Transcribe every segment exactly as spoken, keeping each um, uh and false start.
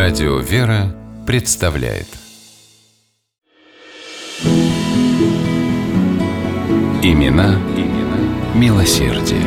Радио «Вера» представляет Имена, имена милосердия.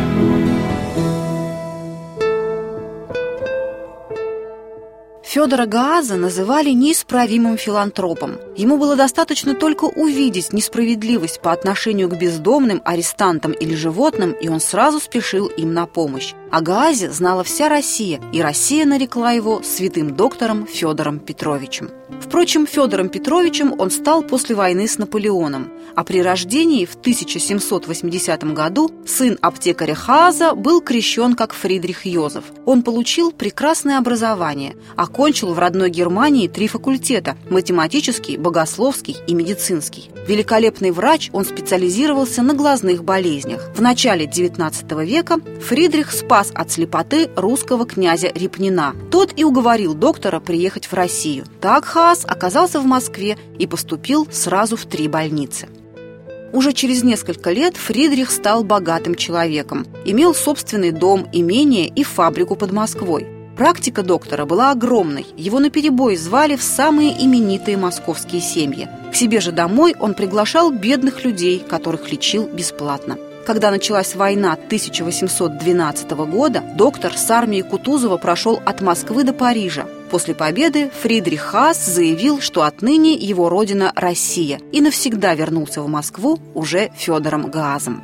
Федора Гааза называли неисправимым филантропом. Ему было достаточно только увидеть несправедливость по отношению к бездомным, арестантам или животным, и он сразу спешил им на помощь. О Гаазе знала вся Россия, и Россия нарекла его святым доктором Федором Петровичем. Впрочем, Федором Петровичем он стал после войны с Наполеоном, а при рождении в тысяча семьсот восьмидесятом году сын аптекаря Хааза был крещен как Фридрих Йозеф. Он получил прекрасное образование, окончил в родной Германии три факультета – математический, богословский и медицинский. Великолепный врач, он специализировался на глазных болезнях. В начале девятнадцатого века Фридрих спас от слепоты русского князя Репнина. Тот и уговорил доктора приехать в Россию. Так Хааз оказался в Москве и поступил сразу в три больницы. Уже через несколько лет Фридрих стал богатым человеком, имел собственный дом, имение и фабрику под Москвой. Практика доктора была огромной, его наперебой звали в самые именитые московские семьи. К себе же домой он приглашал бедных людей, которых лечил бесплатно. Когда началась война тысяча восемьсот двенадцатого года, доктор с армией Кутузова прошел от Москвы до Парижа. После победы Фридрих Хааз заявил, что отныне его родина Россия, и навсегда вернулся в Москву уже Федором Гаазом.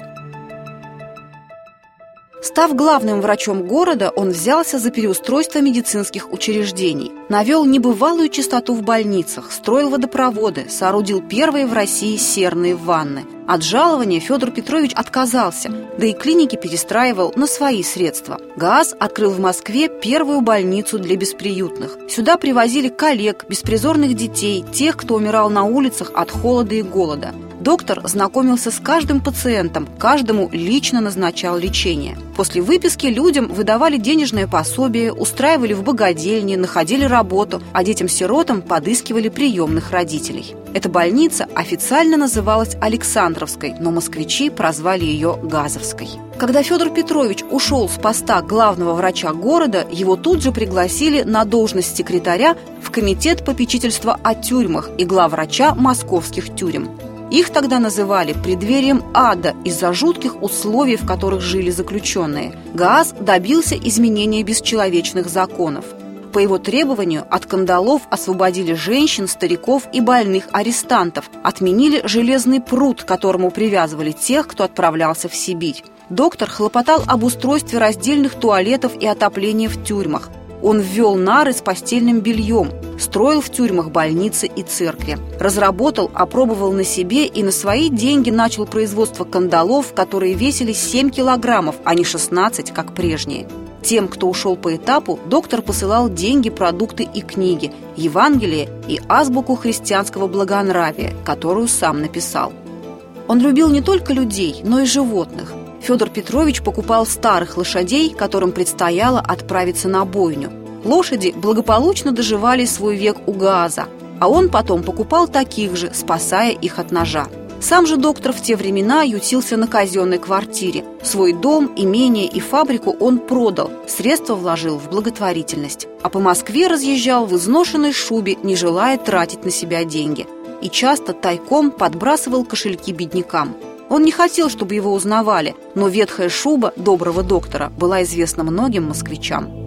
Став главным врачом города, он взялся за переустройство медицинских учреждений, навел небывалую чистоту в больницах, строил водопроводы, соорудил первые в России серные ванны. От жалования Федор Петрович отказался, да и клиники перестраивал на свои средства. Гааз открыл в Москве первую больницу для бесприютных. Сюда привозили коллег, беспризорных детей, тех, кто умирал на улицах от холода и голода. Доктор знакомился с каждым пациентом, каждому лично назначал лечение. После выписки людям выдавали денежное пособие, устраивали в богадельне, находили работу, а детям-сиротам подыскивали приемных родителей. Эта больница официально называлась Александровской, но москвичи прозвали ее Газовской. Когда Федор Петрович ушел с поста главного врача города, его тут же пригласили на должность секретаря в комитет попечительства о тюрьмах и главврача московских тюрем. Их тогда называли преддверием ада из-за жутких условий, в которых жили заключенные. Гааз добился изменения бесчеловечных законов. По его требованию от кандалов освободили женщин, стариков и больных арестантов, отменили железный пруд, к которому привязывали тех, кто отправлялся в Сибирь. Доктор хлопотал об устройстве раздельных туалетов и отоплении в тюрьмах. Он ввел нары с постельным бельем, строил в тюрьмах больницы и церкви. Разработал, опробовал на себе и на свои деньги начал производство кандалов, которые весили семь килограммов, а не шестнадцать, как прежние. Тем, кто ушел по этапу, доктор посылал деньги, продукты и книги, Евангелие и азбуку христианского благонравия, которую сам написал. Он любил не только людей, но и животных. Федор Петрович покупал старых лошадей, которым предстояло отправиться на бойню. Лошади благополучно доживали свой век у Гааза, а он потом покупал таких же, спасая их от ножа. Сам же доктор в те времена ютился на казенной квартире. Свой дом, имение и фабрику он продал, средства вложил в благотворительность. А по Москве разъезжал в изношенной шубе, не желая тратить на себя деньги. И часто тайком подбрасывал кошельки беднякам. Он не хотел, чтобы его узнавали, но ветхая шуба доброго доктора была известна многим москвичам.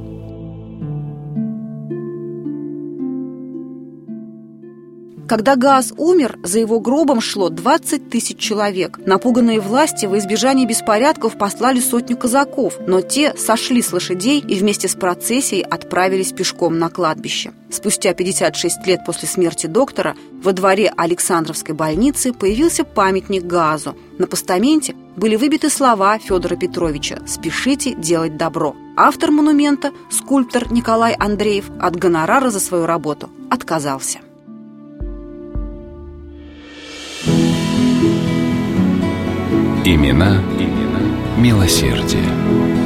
Когда Гааз умер, за его гробом шло двадцать тысяч человек. Напуганные власти во избежание беспорядков послали сотню казаков, но те сошли с лошадей и вместе с процессией отправились пешком на кладбище. Спустя пятьдесят шесть лет после смерти доктора во дворе Александровской больницы появился памятник Гаазу. На постаменте были выбиты слова Федора Петровича «Спешите делать добро». Автор монумента, скульптор Николай Андреев, от гонорара за свою работу отказался. Имена, имена милосердия.